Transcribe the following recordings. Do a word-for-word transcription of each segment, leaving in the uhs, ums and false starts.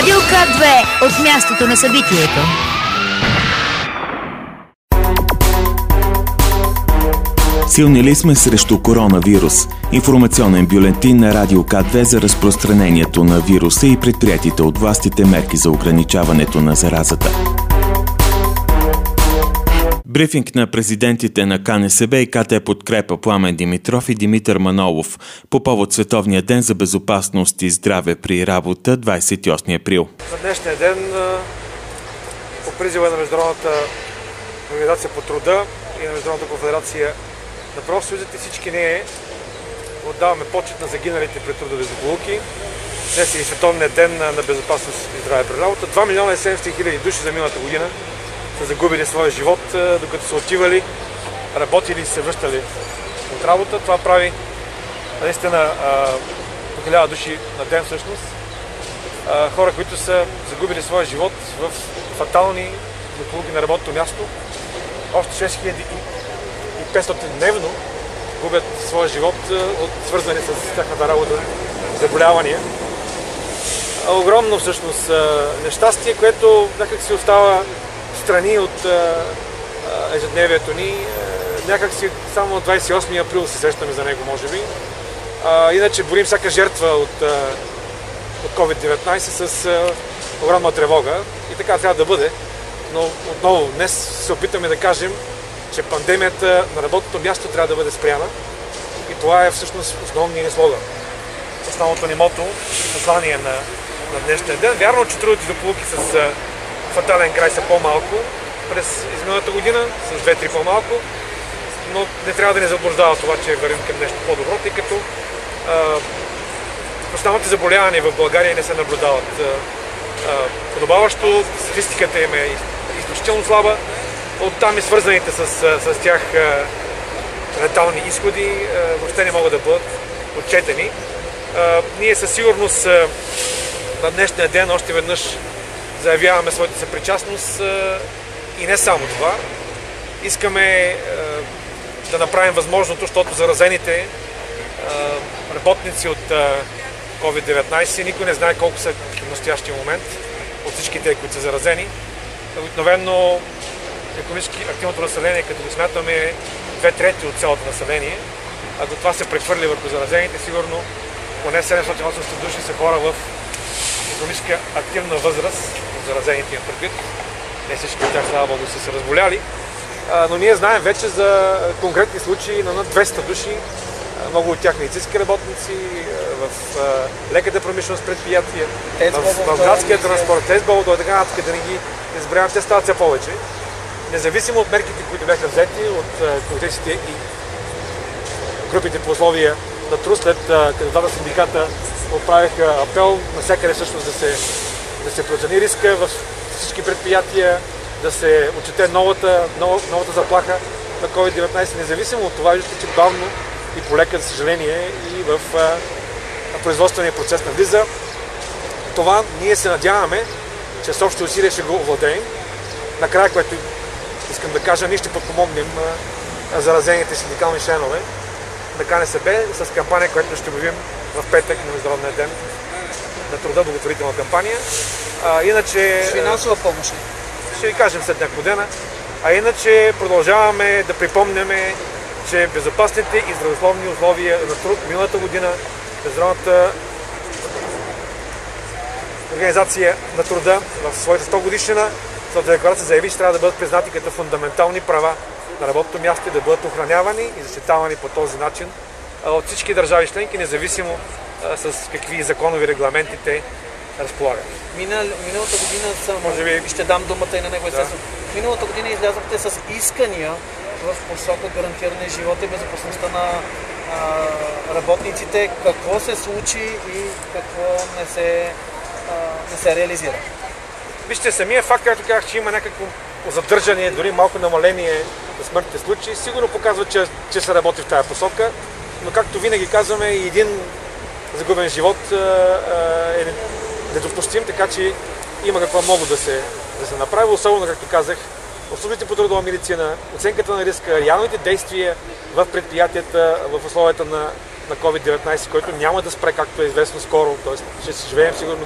Радио К две от мястото на събитието. Силни ли сме срещу коронавирус? Информационен бюлетин на Радио К две за разпространението на вируса и предприятите от властите мерки за ограничаването на заразата. Брифинг на президентите на К Н С Б и К Т Подкрепа Пламен Димитров и Димитър Манолов по повод Световния ден за безопасност и здраве при работа двадесет и осми април. На днешния ден по призива на Международната организация по труда и на Международната конфедерация на профсъюзите всички ние отдаваме почет на загиналите при трудови злополуки. Днес е и Световният ден на безопасност и здраве при работа. два милиона и седемстотин хиляди души за миналата година са загубили своя живот, докато са отивали, работили и се връщали от работа. Това прави наистина по хиляда души на ден всъщност. Хора, които са загубили своя живот в фатални злополуки на работното място. Още шест хиляди и петстотин дневно губят своя живот от свързани с тяхната работа заболявания. Огромно всъщност нещастие, което някак си остава страни от ежедневието ни. Някак си само от двадесет и осми април се сещаме за него, може би. Иначе борим всяка жертва от, от ковид деветнадесет с огромна тревога и така трябва да бъде. Но отново днес се опитаме да кажем, че пандемията на работното място трябва да бъде спряна и това е всъщност основният ни слоган. Основното ни мото и послание на, на днешния ден. Вярно, че трудовите злополуки с фатален край са по-малко през изминалата година, с две-три по-малко, но не трябва да ни заблуждава това, че вървим към нещо по-добро, тъй като основните заболявания в България не се наблюдават а, а, подобаващо, статистиката им е изключително слаба, оттам и свързаните с, с тях а, летални изходи а, въобще не могат да бъдат отчетени. А, ние със сигурност а, на днешния ден още веднъж заявяваме своята съпричастност и не само това. Искаме да направим възможното, защото заразените работници от ковид деветнадесет, никой не знае колко са в настоящия момент от всички те, които са заразени. Обикновено икономически активното население, като го смятаме, е две трети от цялото население. Ако това се прехвърли върху заразените, сигурно поне седемстотин осемстотин души са хора в икономическа активна възраст, заразените им предвид. Не всички от тях, слава Богу, са се разболяли. А, но ние знаем вече за конкретни случаи на над двеста души, много от тях медицински работници, в а, леката промишленост предприятия, в, в градския транспорт, тестболдо и така нататък, да не ги изброявам, те стават все повече. Независимо от мерките, които бяха взети от комитетите и групите по условия на труд, след като двата синдиката отправиха апел навсякъде всъщност да се, да се процени риска в всички предприятия, да се отчете новата, нов, новата заплаха на ковид деветнадесет, независимо от това, виждате, че бавно и полека, за съжаление, и в а, производствения процес навлиза. Това ние се надяваме, че с общи усилия ще го овладеем. Накрая, което искам да кажа, ние ще подпомогнем а, заразените синдикални членове на К Н С Б с кампания, която ще обявим в петък на Международния ден на труда, благотворителна кампания. А, иначе... Финансова помощ. Ще ви кажем след няколко дена. А иначе продължаваме да припомняме, че безопасните и здравословни условия на труд миналата година Международната организация на труда в своята сто годишнина в декларация заяви, че трябва да бъдат признати като фундаментални права на работното място и да бъдат охранявани и защитавани по този начин от всички държави членки, независимо а, с какви законови регламенти те разполагат. Минал, миналата година съм, може би... ще дам думата и на него естествено. Да. Миналата година излязохте с искания в посока гарантиране живота и безопасността на а, работниците. Какво се случи и какво не се, а, не се реализира? Вижте, самия факт, както казах, че има някакво задържане, дори малко намаление на смъртните случаи, сигурно показва, че, че се работи в тази посока, но както винаги казваме, и един загубен живот а, а, е недопустим, така че има какво много да се, да се направи, особено, както казах, услугите по трудова медицина, оценката на риска, реалните действия в предприятията в условията на, на ковид деветнадесет, който няма да спре, както е известно скоро, т.е. ще си живеем сигурно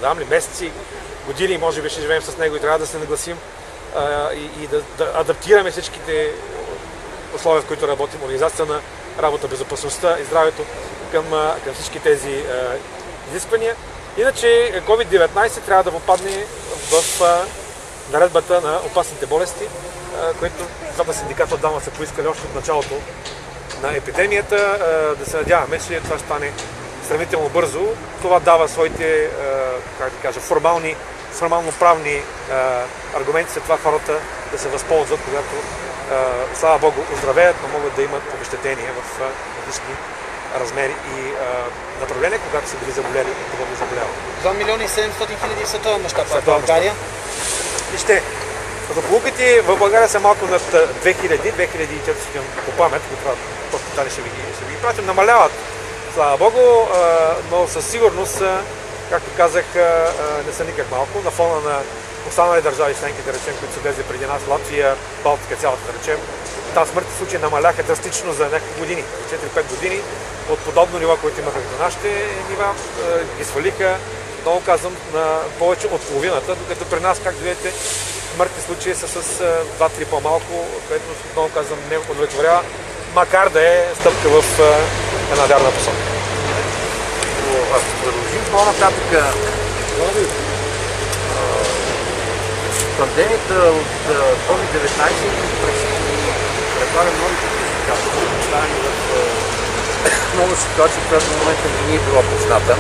знам ли, месеци, години, може би ще живеем с него и трябва да се нагласим а, и, и да, да адаптираме всичките условия, в които работим, организацията на работа, безопасността и здравето към, към всички тези а, изисквания. Иначе ковид деветнайсет трябва да попадне в а, наредбата на опасните болести, а, което двата синдиката отдавна са поискали още от началото на епидемията. А, да се надяваме, че това ще стане сравнително бързо. Това дава своите, как да кажа, формални, формално-правни аргументи след това хората да се възползват, когато, слава Богу, оздравеят, но могат да имат обезщетения в различни размери и направления, когато са били заболели и това да заболяват. два милиона и седемстотин хиляди световен мащаб в България. Вижте, злополуките в България са малко над две хиляди, две хиляди и четиристотин по памет, които това ще ви ги пратим, намаляват. Слава Богу, но със сигурност, както казах, не са никак малко. На фона на останали държави членки, да речем, които са влезли преди нас, Латвия, Балтика, цялата, да речем, тази смъртни случаи намаляха драстично за някакви години, четири-пет години, от подобно ниво, които имаха до нашите нива, ги свалиха, много казвам, на повече от половината, докато при нас, както видите, смъртни случаи са с два-три по-малко, което много казвам не удовлетворява, макар да е стъпка в една вярна посока. Ако продължим по-нататък, пандемията от ковид деветнайсет предлага много предизвикателства, поставени в много ситуации, която в момента не ни е била позната.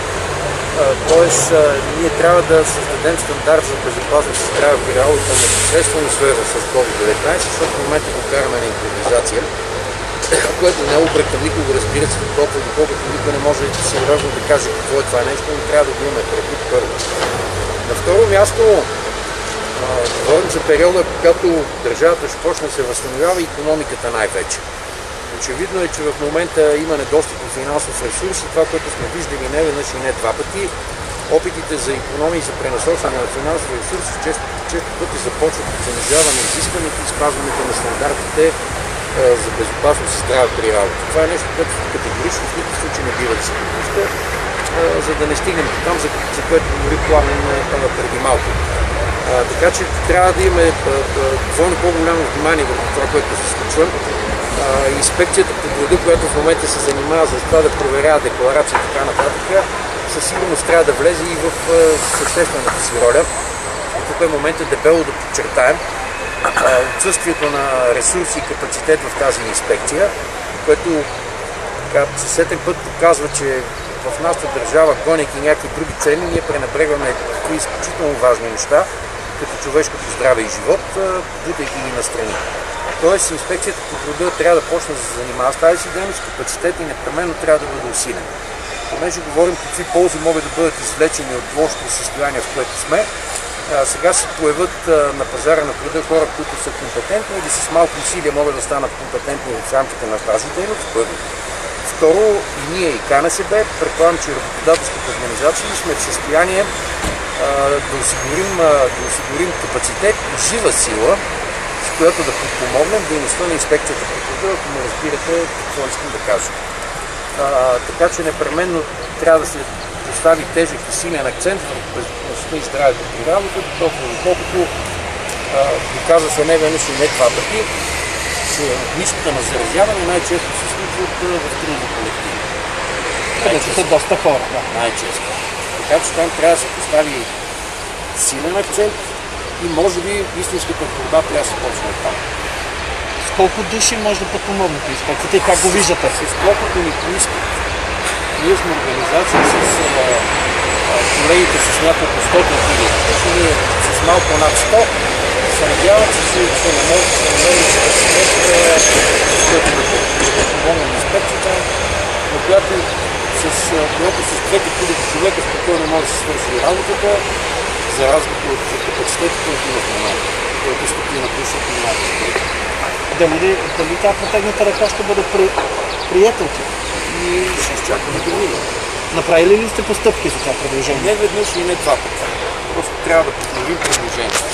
Тоест, ние трябва да създадем стандарт за безопасност и здраве при работа непосредствено свързан с ковид деветнайсет, защото в момента го караме на импровизация, което не е упрекам никого, разбира се, толкова доколкото никой не може сериозно да каже какво е това нещо, но трябва да го имаме предвид първо. На второ място, говорим за периода, когато държавата ще почне да се възстановява и икономиката най-вече. Очевидно е, че в момента има недостиг от финансов ресурс и това, което сме виждали не веднъж и не два пъти, опитите за икономии и за пренасочване на финансови ресурси често, често пъти започват от занижаване на изискването и спазването на стандартите за безопасност и здраве при работа. Това е нещо, което категорично в никакъв случай не бива да се допуска, за да не стигнем до там, за, за което говори Пламен преди малко. А, така че трябва да имаме двойно по-голямо внимание върху това, което се случва. А, инспекцията по труда, която в момента се занимава за това да проверява декларации и така нататък, със сигурност трябва да влезе и в съществената си роля. Тук е момента дебело да подчертаем отсъствието на ресурси и капацитет в тази инспекция, което съсетен път показва, че в нашата държава, гонейки някакви други цели, ние пренебрегваме такива изключително важни неща, като човешкото здраве и живот, бутайки ги настрани. Тоест, инспекцията по труда трябва да почне да се занимава с тази си дейност, капацитет и непременно трябва да бъде усилен. Понеже говорим какви ползи могат да бъдат извлечени от лошото състояние, в което сме, сега се появят на пазара на труда хора, които са компетентни или с малко усилия могат да станат компетентни в рамките на тази дейност. Първо. Второ, и ние и КНСБ, предполагам, че работодателските организации сме в състояние а, да, осигурим, а, да осигурим капацитет и жива сила, с която да подпомогнем дейността на инспекцията по труда, ако ме разбирате какво искам да кажа. А, така че непременно трябва да се постави тежък и силен акцент върху безопасността и здравето при работа, толкова доколкото доказва се не веднъж и не два пъти, че ниската на заразяване най-често се случват в трудови колективи. Където са доста хора, да. Най-често. Така че там трябва да се постави силен акцент и може би истинската борба трябва да се почне от там. С колко души може да подпомогнете инспекцията и как го виждате? С колкото ни поискат. Ние сме организация с колегите с няколко стотин хиляди. Точно ние с малко над сто се надяват, че се намери капацитет, който да подпомогне на инспекцията, на която с пет хиляди човека спокойно може да се свърши работата, за разлика от капацитета, който има в момента, който е стотина души от миналата. Дали, дали тази протегната ръка ще бъде при, приета от тях? И ще изчакаме да видим. Направили ли сте постъпки за това предложение? Не веднъж и не два пъти. Просто трябва да подновим предложението.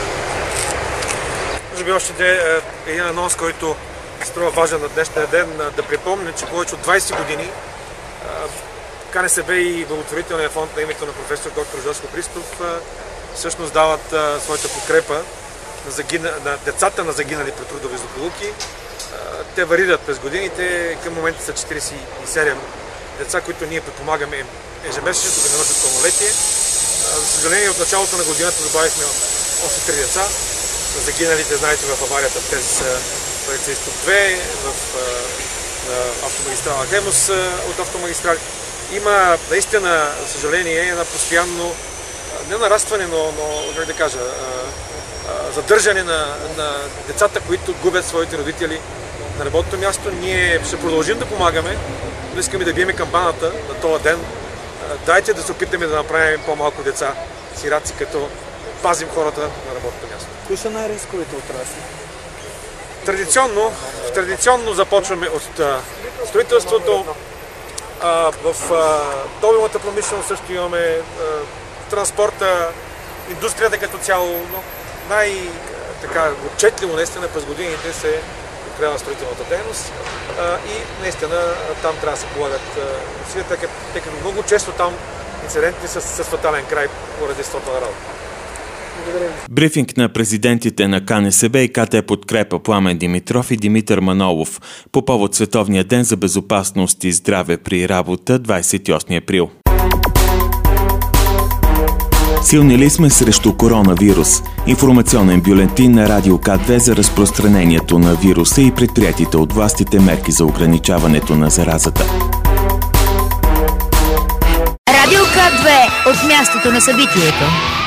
Може би още е един анонс, който струва важен на днешния ден, да припомня, че повече от двайсет години КНСБ и благотворителния фонд на името на професор доктор Жоско Христов всъщност дават своята подкрепа на, загина... на децата на загинали при трудови злополуки. Те варират през годините, към момента са четиридесет и седем деца, които ние подпомагаме ежемесечно, да не носят пълнолетие. За съжаление, от началото на годината добавихме още три деца. Загиналите, знаете, в аварията през улица Изток две, в автомагистрала Хемус от автомагистрали. Има наистина, за съжаление, една постоянно, не нарастване, но, но как да кажа, задържане на, на децата, които губят своите родители на работното място. Ние ще продължим да помагаме, но искаме да биеме камбаната на този ден. Дайте да се опитаме да направим по-малко деца сираци, като пазим хората на работното място. Кои са най-рисковите отрасли? Традиционно, традиционно започваме от а, строителството. А, в а, добивната промишленост също имаме а, транспорта, индустрията като цяло, но най-отчетливо наистина през годините се открива строителната дейност а, и наистина там трябва да се полагат усилия, тъй като много често там инциденти с, с фатален край поради естеството на работа. Брифинг на президентите на КНСБ и КТ Подкрепа Пламен Димитров и Димитър Манолов по повод Световния ден за безопасност и здраве при работа двадесет и осми април. Силни ли сме срещу коронавирус? Информационен бюлетин на Радио К две за разпространението на вируса и предприятите от властите мерки за ограничаването на заразата. Радио К две от мястото на събитието.